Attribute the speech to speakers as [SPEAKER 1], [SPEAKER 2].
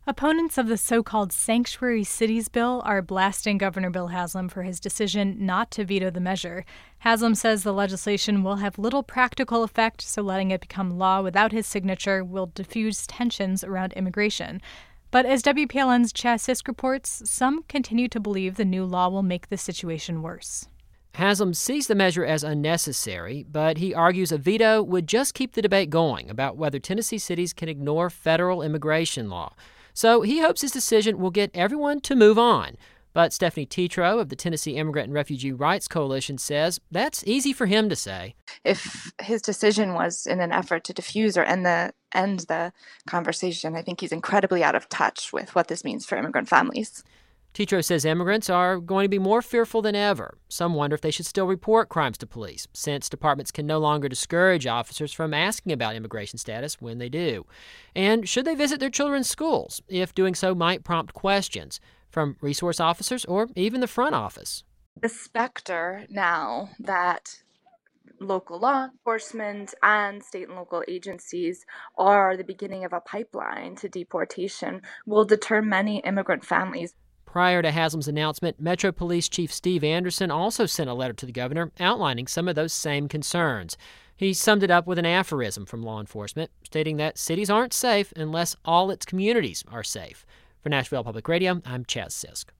[SPEAKER 1] Opponents of the so-called Sanctuary Cities bill are blasting Governor Bill Haslam for his decision not to veto the measure. Haslam says the legislation will have little practical effect, so letting it become law without his signature will diffuse tensions around immigration. But as WPLN's Chaz Sisk reports, some continue to believe the new law will make the situation worse.
[SPEAKER 2] Haslam sees the measure as unnecessary, but he argues a veto would just keep the debate going about whether Tennessee cities can ignore federal immigration law. So he hopes his decision will get everyone to move on. But Stephanie Tetreault of the Tennessee Immigrant and Refugee Rights Coalition says that's easy for him to say.
[SPEAKER 3] If his decision was in an effort to diffuse or end the conversation, I think he's incredibly out of touch with what this means for immigrant families.
[SPEAKER 2] Tetreault says immigrants are going to be more fearful than ever. Some wonder if they should still report crimes to police, since departments can no longer discourage officers from asking about immigration status when they do. And should they visit their children's schools, if doing so might prompt questions from resource officers or even the front office?
[SPEAKER 3] The specter now that local law enforcement and state and local agencies are the beginning of a pipeline to deportation will deter many immigrant families.
[SPEAKER 2] Prior to Haslam's announcement, Metro Police Chief Steve Anderson also sent a letter to the governor outlining some of those same concerns. He summed it up with an aphorism from law enforcement, stating that cities aren't safe unless all its communities are safe. For Nashville Public Radio, I'm Chaz Sisk.